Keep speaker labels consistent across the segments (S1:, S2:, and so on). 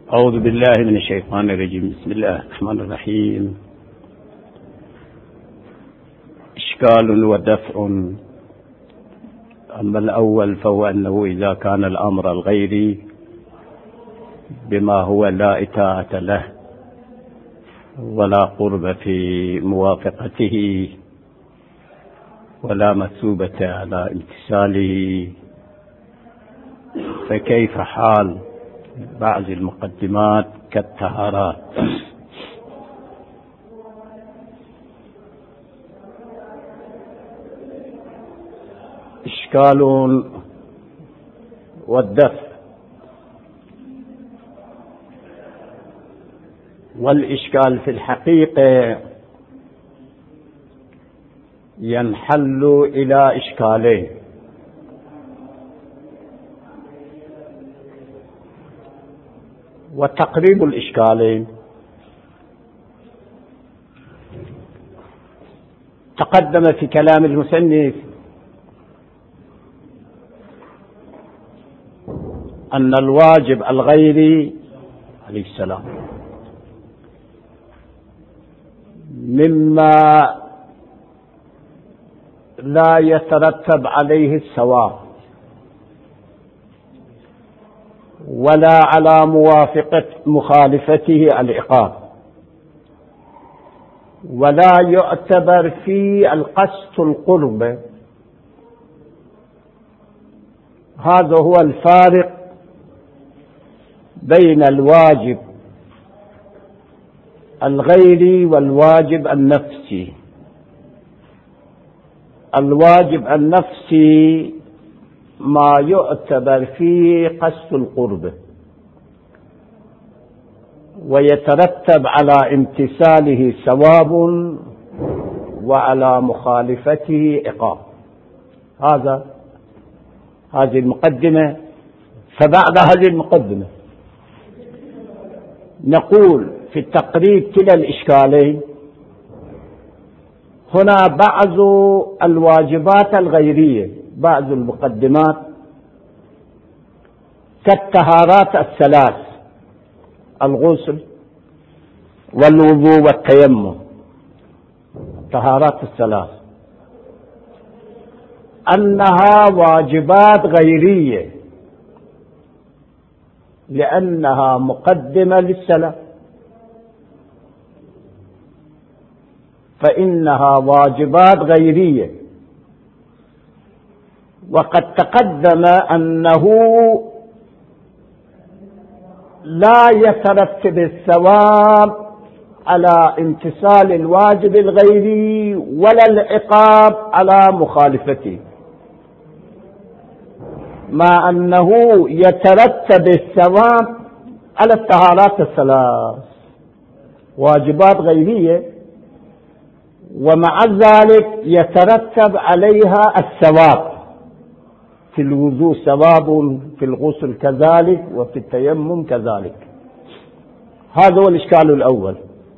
S1: أعوذ بالله من الشيطان الرجيم. بسم الله الرحمن الرحيم. إشكال ودفع. أما الأول فهو أنه إذا كان الأمر الغيري بما هو لا إتاعة له ولا قرب في موافقته ولا مثوبة على امتثاله، فكيف حال بعض المقدمات كالطهارات؟ إشكال والدفع. والإشكال في الحقيقة ينحل إلى إشكالين: وتقريب الإشكالين تقدم في كلام المصنف أن الواجب الغيري عليه السلام مما لا يترتب عليه الثواب ولا على موافقة مخالفته العقاب، ولا يعتبر في القصد القرب. هذا هو الفارق بين الواجب الغيري والواجب النفسي. الواجب النفسي ما يعتبر فيه قصد القرب ويترتب على امتثاله ثواب وعلى مخالفته عقاب. هذه المقدمة. فبعد هذه المقدمة نقول في التقريب كلا الإشكالين هنا بعض الواجبات الغيرية، بعض المقدمات كالطهارات الثلاث: الغسل والوضوء والتيمم. الطهارات الثلاث أنها واجبات غيرية لأنها مقدمة للصلاة، فإنها واجبات غيرية. وقد تقدم أنه لا يترتب الثواب على امتثال الواجب الغيري ولا العقاب على مخالفته، مع أنه يترتب الثواب على الطهارات الثلاث، واجبات غيرية، ومع ذلك يترتب عليها الثواب. في الوضوء ثواب، في الغسل كذلك، وفي التيمم كذلك. هذا هو الإشكال الأول.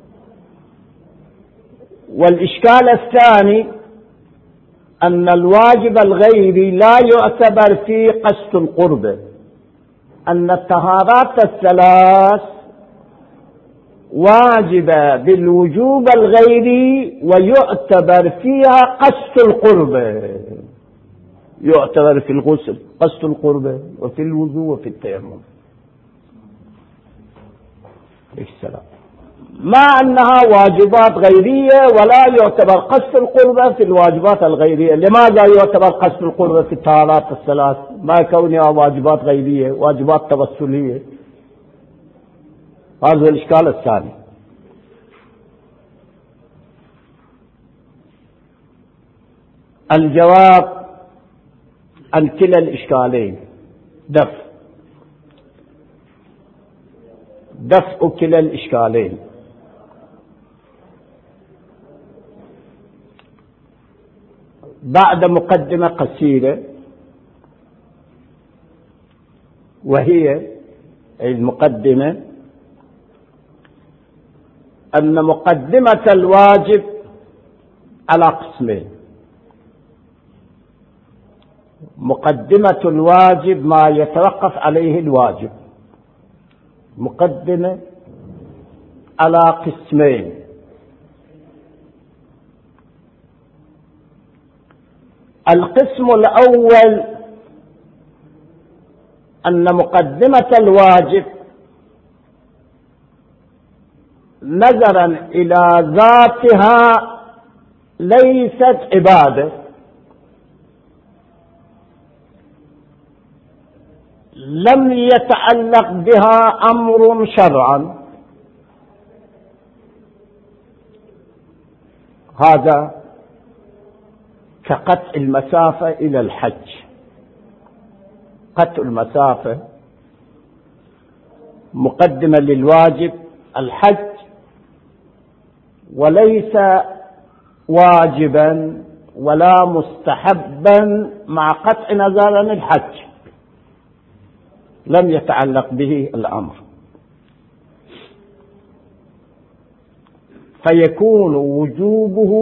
S1: والإشكال الثاني أن الواجب الغيري لا يعتبر فيه قصد القرب، أن الطهارات الثلاث واجبة بالوجوب الغيري ويعتبر فيها قصد القرب. يعتبر في الغسل قصد القرب، وفي الوضوء وفي التيمم. السلام. مع أنها واجبات غيرية ولا يعتبر قصد القرب في الواجبات الغيرية. لماذا يعتبر قصد القرب في الطهارات الثلاث مع كونها واجبات غيرية، واجبات توسلية؟ هذا الإشكال الثاني. الجواب عن كلا الإشكالين: دفع كلا الإشكالين. بعد مقدمة قصيرة، وهي المقدمة أن مقدمة الواجب على قسمين: مقدمة الواجب ما يتوقف عليه الواجب، مقدمة على قسمين. القسم الأول أن مقدمة الواجب نظرا إلى ذاتها ليست عبادة، لم يتعلق بها أمر شرعا، هذا كقطع المسافة إلى الحج. قطع المسافة مقدمة للواجب الحج، وليس واجبا ولا مستحبا مع قطع نظر عن الحج، لم يتعلق به الأمر، فيكون وجوبه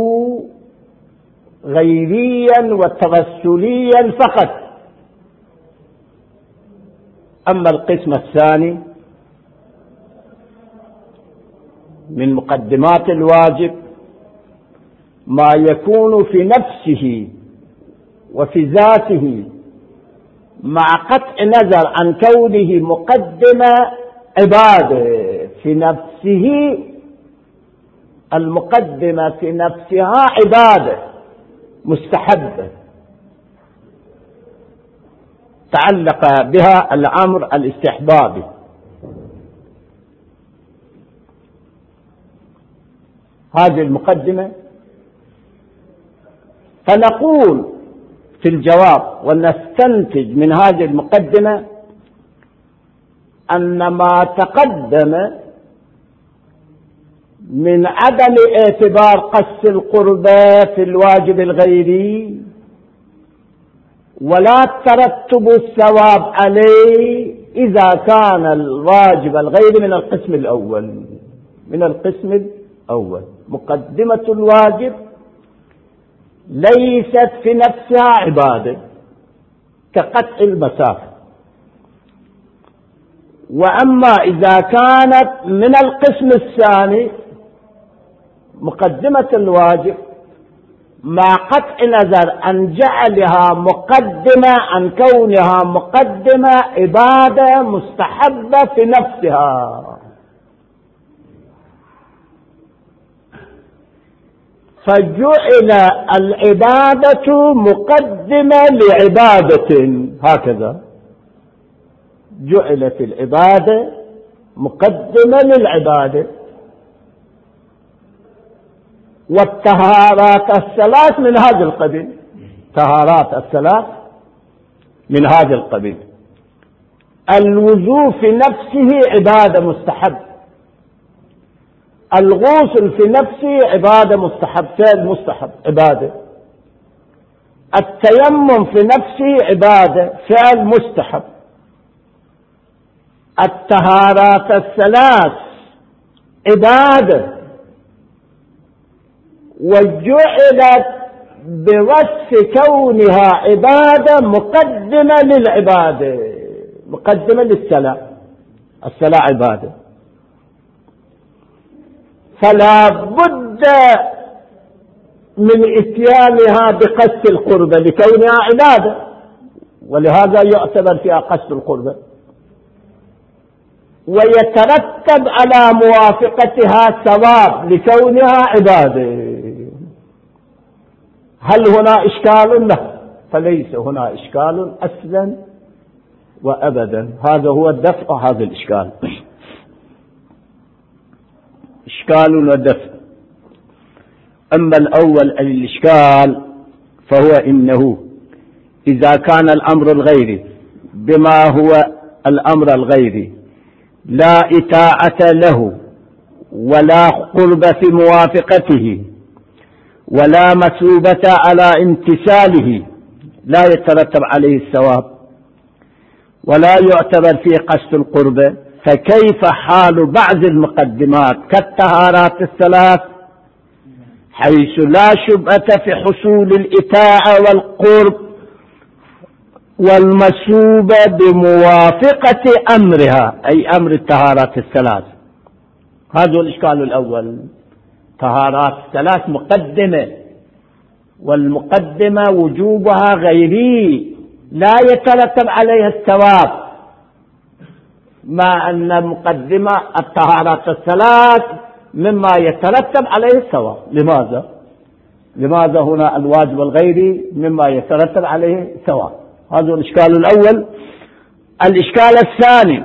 S1: غيريا وتوسليا فقط. أما القسم الثاني من مقدمات الواجب ما يكون في نفسه وفي ذاته مع قطع نظر عن كونه مقدمة عبادة في نفسه، المقدمة في نفسها عبادة مستحبة تعلق بها الأمر الاستحبابي. هذه المقدمة، فنقول في الجواب ونستنتج من هذه المقدمة أن ما تقدم من عدم اعتبار قص القربى في الواجب الغيري ولا ترتب الثواب عليه إذا كان الواجب الغيري من القسم الأول. من القسم الأول مقدمة الواجب ليست في نفسها عبادة كقطع المسافة، وأما إذا كانت من القسم الثاني مقدمة الواجب مع قطع نظر عن جعلها مقدمة عن كونها مقدمة عبادة مستحبة في نفسها، فجعل العبادة مقدمة لعبادة، هكذا جعلت العبادة مقدمة للعبادة. والطهارات الثلاث من هذا القبيل، طهارات الثلاث من هذا القبيل. الوضوء في نفسه عبادة مستحب، الغسل في نفسه عبادة مستحب، فعل مستحب عبادة، التيمم في نفسه عبادة فعل مستحب، الطهارات الثلاث عبادة، وجعلت بوصف كونها عبادة مقدمة للعبادة، مقدمة للصلاة، الصلاة عبادة، فلا بد من اتيانها بقصد القربة لكونها عبادة، ولهذا يعتبر فيها قصد القربة، ويترتب على موافقتها ثواب لكونها عبادة. هل هنا إشكال؟ لا، فليس هنا إشكال أصلا وأبدا. هذا هو الدفع هذا الإشكال، إشكال ودفع. أما الأول الإشكال فهو إنه إذا كان الأمر الغيري بما هو الأمر الغيري لا إطاعة له ولا قرب في موافقته ولا مثوبة على امتثاله لا يترتب عليه الثواب ولا يعتبر فيه قصد القرب، فكيف حال بعض المقدمات كالطهارات الثلاث حيث لا شبهة في حصول الإطاعة والقرب والمشروبة بموافقة أمرها، أي أمر الطهارات الثلاث. هذا الإشكال الأول. طهارات الثلاث مقدمة، والمقدمة وجوبها غيري لا يترتب عليها الثواب، مع أن مقدمة الطهارات الثلاث مما يترتب عليه الثواب. لماذا هنا الواجب الغيري مما يترتب عليه الثواب؟ هذا الإشكال الأول. الإشكال الثاني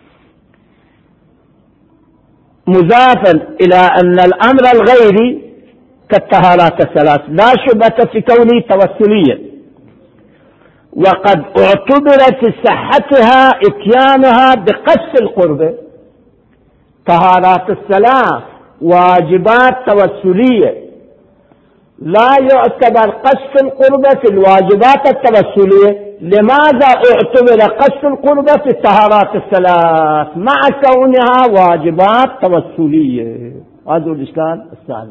S1: مضافا إلى أن الأمر الغيري كالطهارات الثلاث لا شبهة في كونه توسليا، وقد اعتبرت في صحتها اتيانها بقصد القربة. طهارات الثلاث واجبات توسلية، لا يعتبر قصد القربة في الواجبات التوسلية. لماذا اعتبر قصد القربة في الطهارات الثلاث مع كونها واجبات توسلية؟ هذا الإشكال الثاني.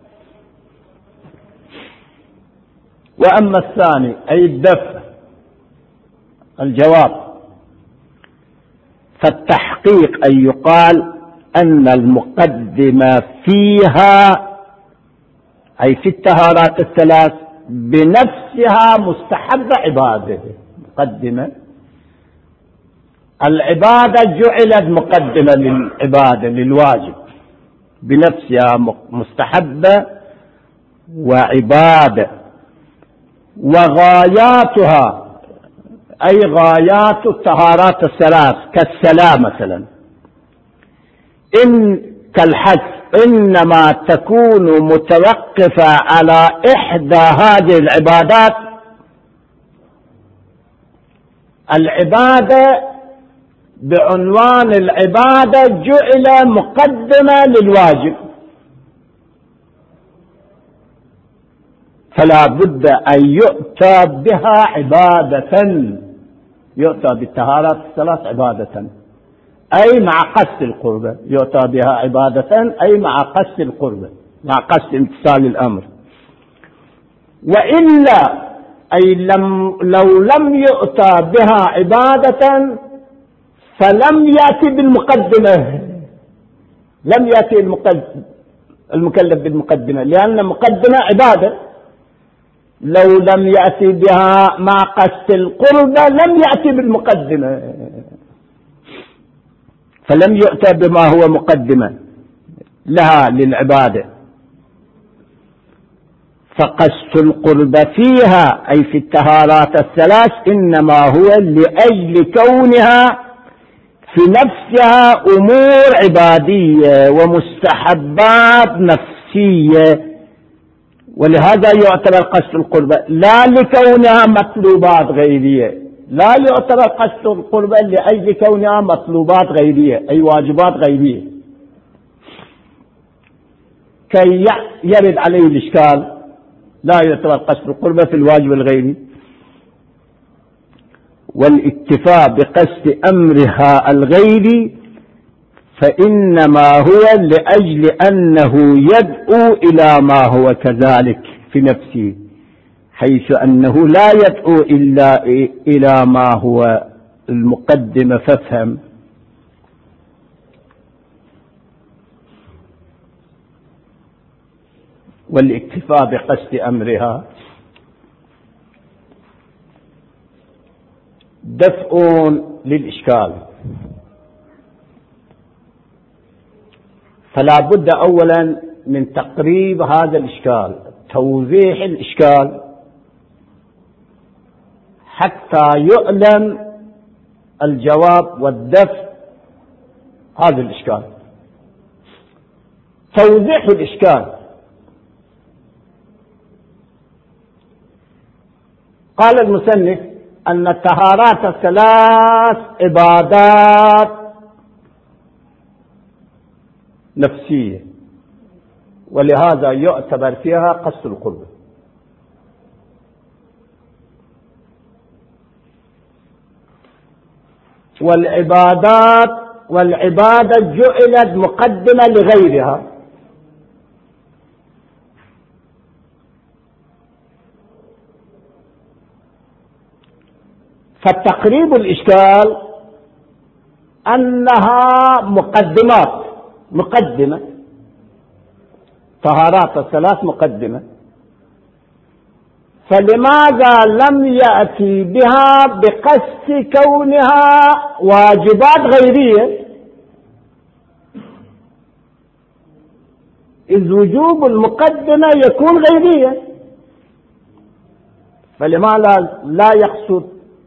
S1: وأما الثاني أي الدفع، الجواب فالتحقيق أن يقال أن المقدمة فيها أي في الطهارات الثلاث بنفسها مستحب عبادة. مقدمة العبادة جعلت مقدمة للعبادة للواجب بنفسها مستحبة وعبادة، وغاياتها أي غايات الطهارات الثلاث كالصلاة مثلا كالحج إنما تكون متوقفة على إحدى هذه العبادات. العبادة بعنوان العبادة جعل مقدمة للواجب، فلا بد أن يؤتى بها عبادة، يؤتى بالطهارات الثلاث عبادة أي مع قصد القربة، يؤتى بها عبادة أي مع قصد القربة، مع قصد امتثال الأمر. وإلا أي لو لم يؤتى بها عبادة فلم يأتي بالمقدمة، لم يأتي المكلف بالمقدمة، لأن المقدمة عبادة. لو لم يأتي بها مع قصد القربة لم يأتي بالمقدمة، فلم يؤتى بما هو مقدمة لها للعبادة. فقصد القربة فيها أي في الطهارات الثلاث إنما هو لأجل كونها في نفسها أمور عبادية ومستحبات نفسية، ولهذا يعتبر قصد القربة لا لكونها مطلوبات غيرية، لا يعتبر قصد القربة لأجل كونها مطلوبات غيرية أي واجبات غيرية، كي يرد عليه الإشكال. لا يعتبر قصد القربة في الواجب الغيري. والاكتفاء بقصد أمرها الغيري فإنما هو لأجل أنه يدعو إلى ما هو كذلك في نفسه، حيث أنه لا يدعو إلا إلى ما هو المقدمة. فافهم. والاكتفاء بقصد أمرها دفع للإشكال. فلا بد أولا من تقريب هذا الإشكال، توضيح الإشكال حتى يعلم الجواب والدفع هذا الإشكال. توضيح الإشكال: قال المصنف أن الطهارات الثلاث عبادات نفسية، ولهذا يعتبر فيها قصد القرب. والعبادة جعلت مقدمة لغيرها، فالتقريب الإشكال أنها مقدمة طهارات الثلاث مقدمة، فلماذا لم يأتي بها بقصد كونها واجبات غيرية؟ إذ وجوب المقدمة يكون غيرية، فلماذا لا يقصد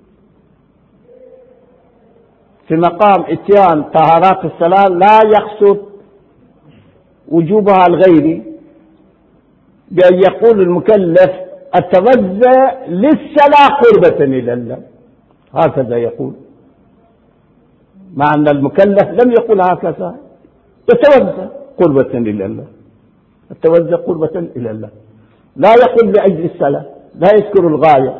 S1: في مقام اتيان طهارات الصلاة لا يقصد وجوبها الغيري بأن يقول المكلف أتوضأ للصلاة قربة إلى الله، هكذا يقول، مع أن المكلف لم يقل هكذا، يتوضأ قربة إلى الله، التوضأ قربة إلى الله، لا يقول لأجل الصلاة، لا يذكر الغاية.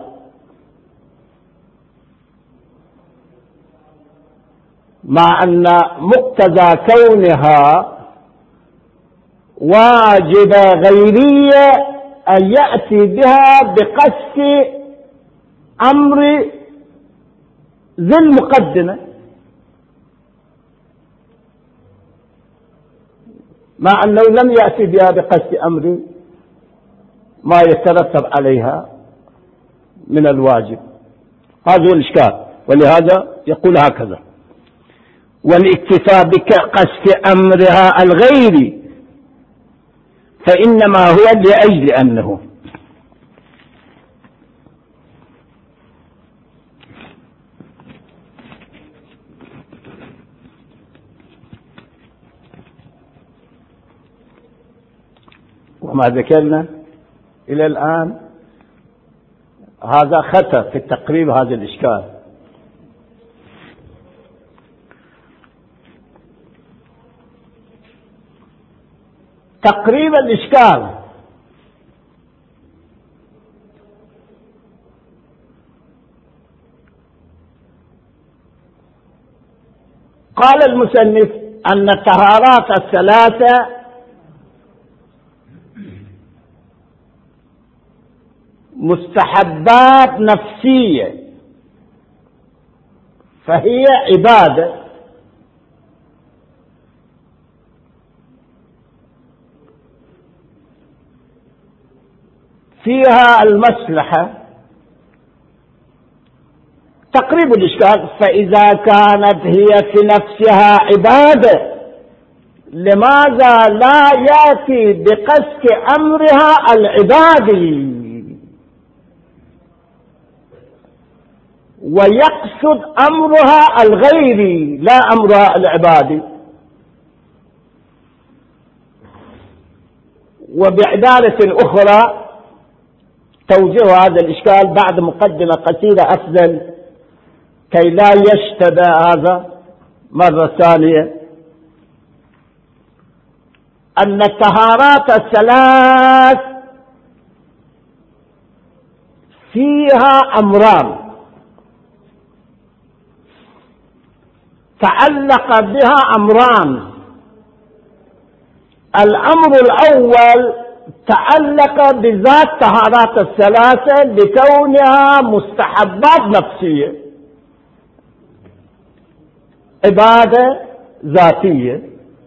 S1: مع أن مقتضى كونها واجبة غيرية أن يأتي بها بقصد أمر ذي المقدمة، مع أنه لم يأتي بها بقصد أمر ما يترتب عليها من الواجب. هذا هو الإشكال، ولهذا يقول هكذا: والاكتفاء بقصد أمرها الغيري فإنما هو لأجل أنه وما ذكرنا إلى الآن هذا خطأ في التقريب هذا الإشكال. تقريب الإشكال قال المصنف أن الطهارات الثلاثة مستحبات نفسية، فهي عبادة، فيها المصلحة. تقريب الإشكال: فإذا كانت هي في نفسها عبادة لماذا لا يأتي بقصد أمرها العبادي ويقصد أمرها الغيري لا أمرها العبادي؟ وبعبارة أخرى توجيه هذا الإشكال بعد مقدمة قصيرة أفضل كي لا يشتبه هذا مرة ثانية: أن الطهارات الثلاث فيها أمران تعلق بها أمران. الأمر الأول تعلق بذات طهارات الثلاثة لكونها مستحبات نفسية، عبادة ذاتية،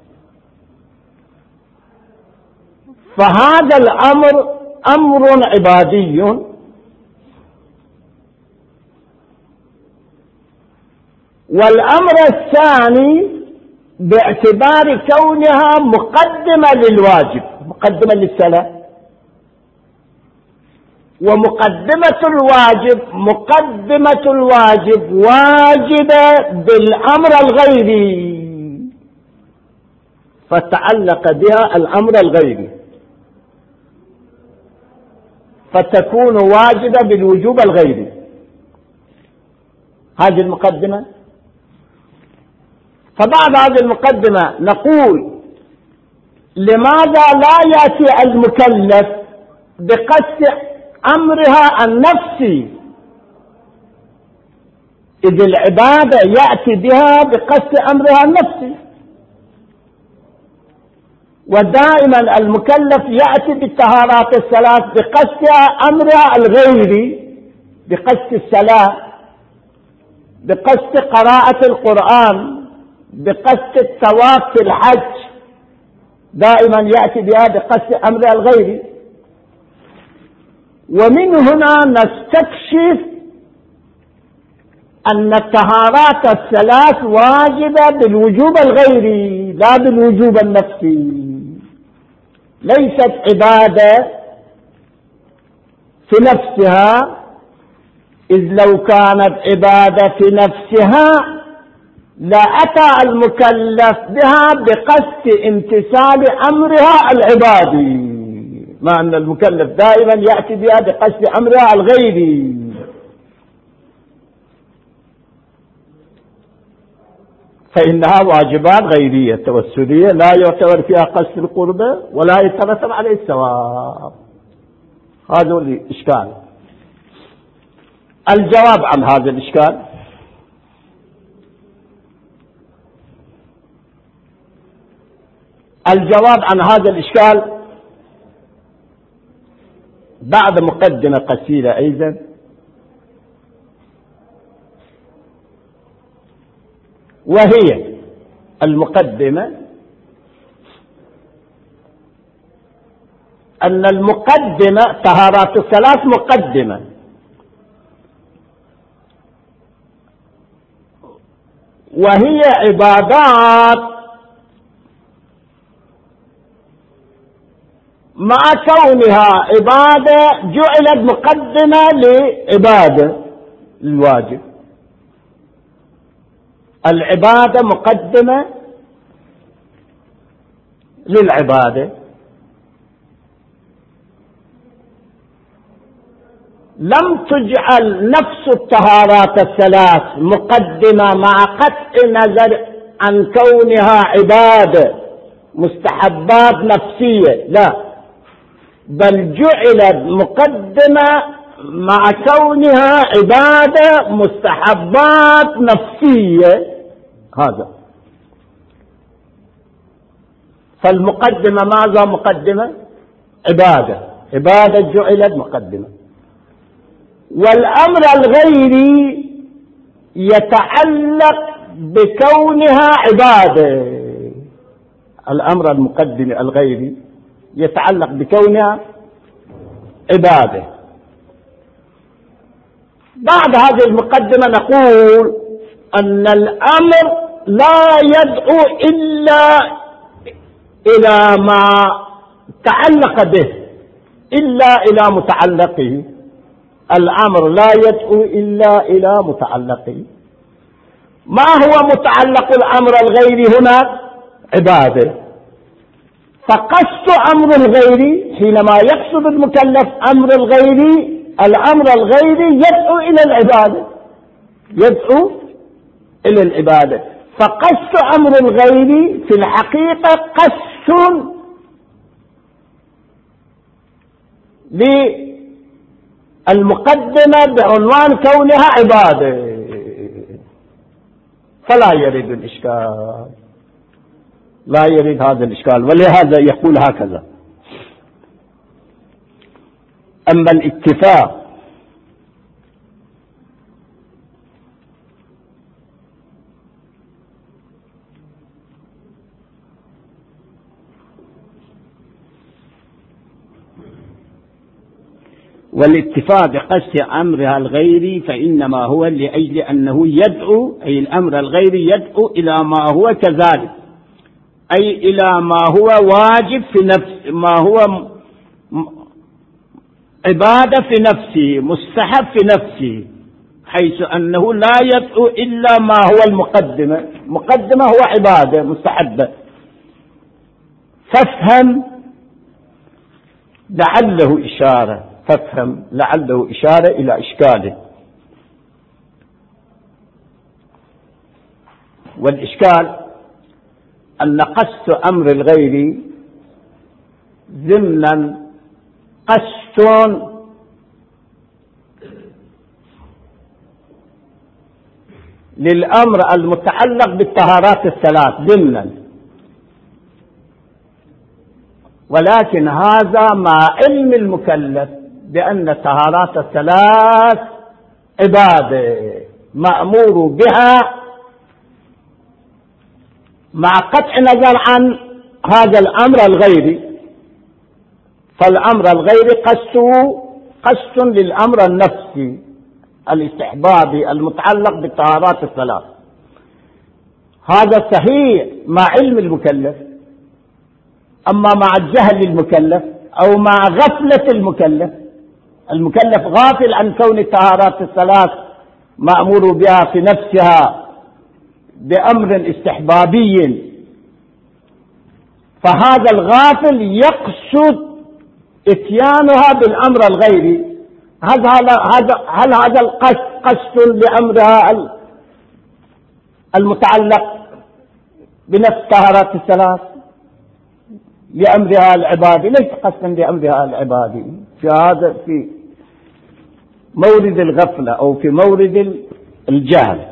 S1: فهذا الأمر أمر عبادي. والأمر الثاني باعتبار كونها مقدمة للواجب، مقدمة للصلاة، ومقدمة الواجب واجبة بالأمر الغيري، فتعلق بها الأمر الغيري فتكون واجبة بالوجوب الغيري. هذه المقدمة. فبعد هذه المقدمة نقول: لماذا لا يأتي المكلف بقصد أمرها النفسي إذ العبادة يأتي بها بقصد أمرها النفسي، ودائما المكلف يأتي بالطهارات الثلاث بقصد أمرها الغيري بقصد الصلاة، بقصد قراءة القرآن، بقصد الثواب في الحج، دائما يأتي بها بقصد أمر الغير. ومن هنا نستكشف أن الطهارات الثلاث واجبة بالوجوب الغيري لا بالوجوب النفسي، ليست عبادة في نفسها، إذ لو كانت عبادة في نفسها لأتى المكلف بها بقصد امتثال أمرها العبادي، مع أن المكلف دائما يأتي بها بقصد أمرها الغيري. فإنها واجبات غيرية توسلية لا يعتبر فيها قصد القربة ولا يترتب عليه الثواب. هذا هو الإشكال. الجواب عن هذا الإشكال: الجواب عن هذا الإشكال بعد مقدمة قصيرة أيضا، وهي المقدمة أن المقدمة طهارات الثلاث مقدمة، وهي عبادات مع كونها عبادة جعلت مقدمة لعبادة الواجب. العبادة مقدمة للعبادة، لم تجعل نفس الطهارات الثلاث مقدمة مع قطع نظر عن كونها عبادة مستحبات نفسية، لا، بل جعلت مقدمة مع كونها عبادة مستحبات نفسية. هذا فالمقدمة ماذا؟ مقدمة عبادة جعلت مقدمة. والأمر الغيري يتعلق بكونها عبادة، الأمر المقدم الغيري يتعلق بكونها عبادة. بعد هذه المقدمة نقول أن الأمر لا يدعو إلا إلى ما تعلق به، إلا إلى متعلقه. الأمر لا يدعو إلا إلى متعلقه. ما هو متعلق الأمر الغيري هنا؟ عبادة. فقصد أمر الغيري حينما يقصد المكلف أمر الغيري، الأمر الغيري يدعو إلى العبادة، يدعو إلى العبادة. فقصد أمر الغيري في الحقيقة قصد للمقدمة بعنوان كونها عبادة، فلا يريد الإشكال، لا يريد هذا الإشكال. ولهذا يقول هكذا: أما الاتفاق بقصد أمرها الغيري فإنما هو لأجل أنه يدعو، أي الأمر الغيري يدعو إلى ما هو كذلك، أي إلى ما هو واجب في نفسه، ما هو عبادة في نفسه، مستحب في نفسه، حيث أنه لا يدعو إلا ما هو المقدمة. مقدمة هو عبادة مستحبة. فافهم لعله إشارة، فافهم لعله إشارة إلى إشكاله. والإشكال أن قصد أمر الغير ضمنا قصد للأمر المتعلق بالطهارات الثلاث ضمنا، ولكن هذا مع علم المكلف بأن الطهارات الثلاث عبادة، مأمور بها مع قطع نظر عن هذا الأمر الغيري، فالأمر الغيري قصد للأمر النفسي الاستحبابي المتعلق بالطهارات الثلاث. هذا صحيح مع علم المكلف، أما مع الجهل المكلف أو مع غفلة المكلف غافل عن كون الطهارات الثلاث مأمور بها في نفسها بأمر استحبابي، فهذا الغافل يقصد اتيانها بالأمر الغيري. هل هذا القصد قصد لأمرها المتعلق بنفس طهارات الثلاث لأمرها العبادي؟ ليس قصدا لأمرها العبادي، في مورد الغفلة أو في مورد الجهل.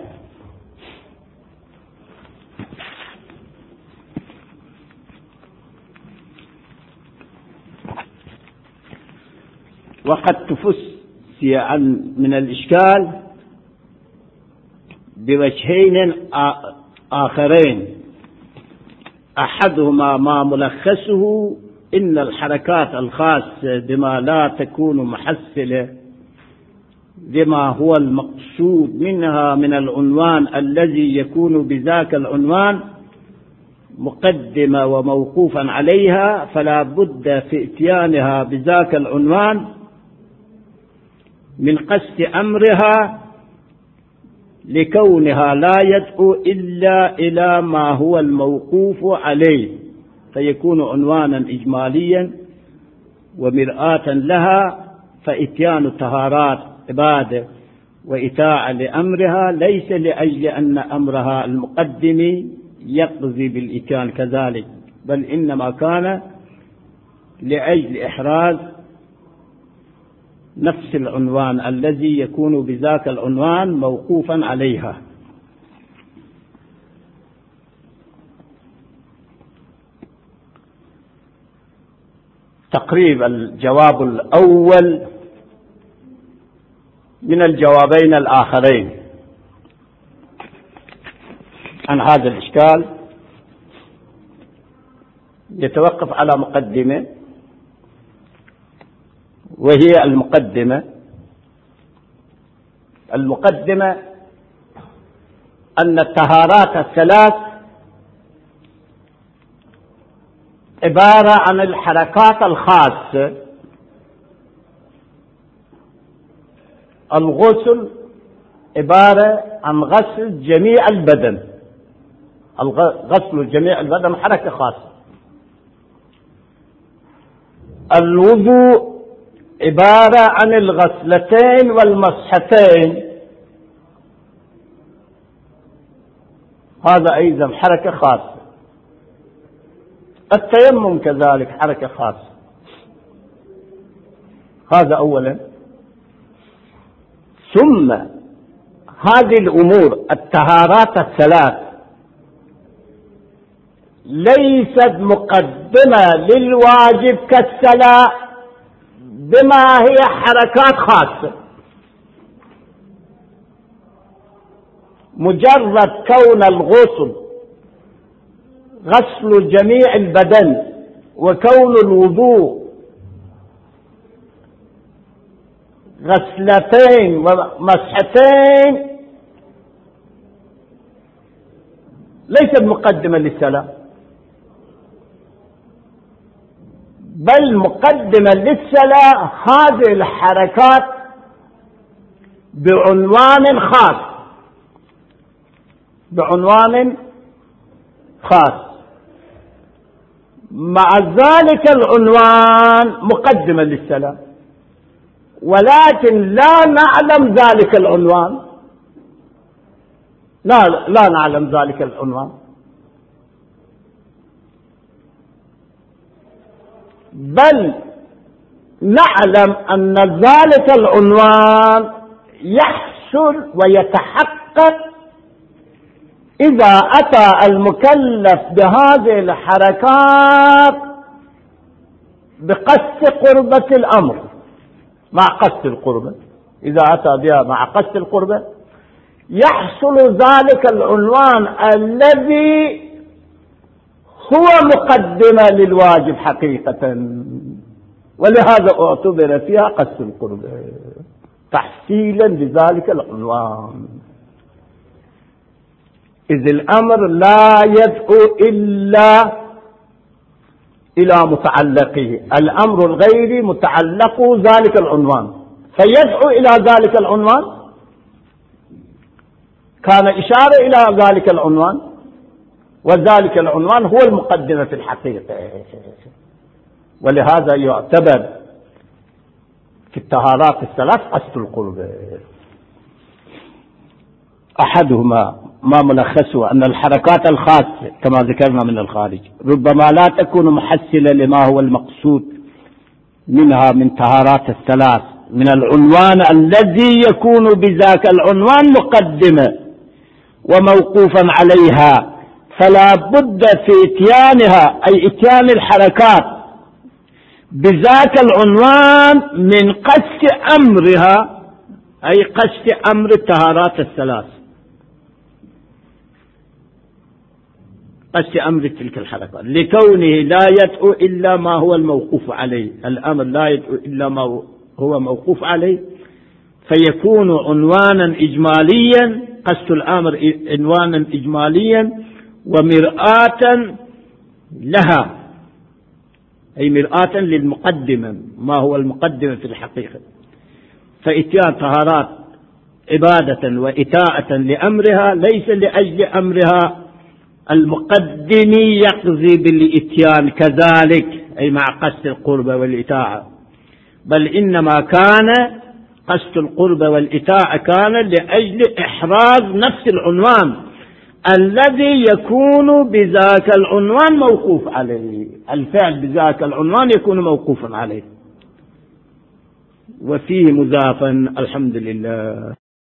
S1: وقد تفسي من الإشكال بوجهين آخرين، أحدهما ما ملخصه إن الحركات الخاصة بما لا تكون محصلة بما هو المقصود منها من العنوان الذي يكون بذاك العنوان مقدمة وموقوفا عليها، فلا بد في اتيانها بذاك العنوان من قصد أمرها لكونها لا يدعو إلا إلى ما هو الموقوف عليه، فيكون عنوانا إجماليا ومرآة لها. فإتيان الطهارات عبادة وإتاعة لأمرها ليس لأجل أن أمرها المقدم يقضي بالإتيان كذلك، بل إنما كان لأجل إحراز نفس العنوان الذي يكون بذاك العنوان موقوفا عليها. تقريب الجواب الأول من الجوابين الآخرين عن هذا الإشكال يتوقف على مقدمة، وهي المقدمة أن الطهارات الثلاث عبارة عن الحركات الخاصة. الغسل عبارة عن غسل جميع البدن، غسل جميع البدن حركة خاصة. الوضوء عبارة عن الغسلتين والمسحتين، هذا أيضا حركة خاصة. التيمم كذلك حركة خاصة. هذا أولا. ثم هذه الأمور الطهارات الثلاث ليست مقدمة للواجب كالصلاة بما هي حركات خاصة. مجرد كون الغسل غسل جميع البدن وكون الوضوء غسلتين ومسحتين ليست مقدمة للصلاة، بل مقدمة للصلاة هذه الحركات بعنوان خاص، مع ذلك العنوان مقدمة للصلاة، ولكن لا نعلم ذلك العنوان، لا نعلم ذلك العنوان، بل نعلم أن ذلك العنوان يحصل ويتحقق إذا أتى المكلف بهذه الحركات بقصد قربة الأمر، مع قصد القربة. إذا أتى بها مع قصد القربة يحصل ذلك العنوان الذي هو مقدمة للواجب حقيقة، ولهذا اعتبر فيها قصد القرب تحصيلا لذلك العنوان، إذ الأمر لا يدعو إلا إلى متعلقه، الأمر الغيري متعلق ذلك العنوان، فيدعو إلى ذلك العنوان، كان إشارة إلى ذلك العنوان، وذلك العنوان هو المقدمة في الحقيقة، ولهذا يعتبر في الطهارات الثلاث قصد القرب. أحدهما ما ملخصه أن الحركات الخاصة كما ذكرنا من الخارج ربما لا تكون محصلة لما هو المقصود منها من طهارات الثلاث من العنوان الذي يكون بذاك العنوان مقدمة وموقوفا عليها، فلا بد في اتيانها أي اتيان الحركات بذاك العنوان من قصد أمرها، أي قصد أمر الطهارات الثلاث، قصد أمر تلك الحركات، لكونه لا يدعو إلا ما هو الموقوف عليه، الأمر لا يدعو إلا ما هو موقوف عليه، فيكون عنوانا إجماليا، قصد الأمر عنوانا إجماليا ومرآة لها، أي مرآة للمقدمة ما هو المقدمة في الحقيقة، فإتيان طهارات عبادة وإتاءة لأمرها ليس لأجل أمرها المقدم يقضي بالإتيان كذلك، أي مع قصد القرب والإتاءة، بل إنما كان قصد القرب والإتاءة كان لأجل إحراز نفس العنوان الذي يكون بذاك العنوان موقوف عليه، الفعل بذاك العنوان يكون موقوفا عليه وفيه مضافا. الحمد لله.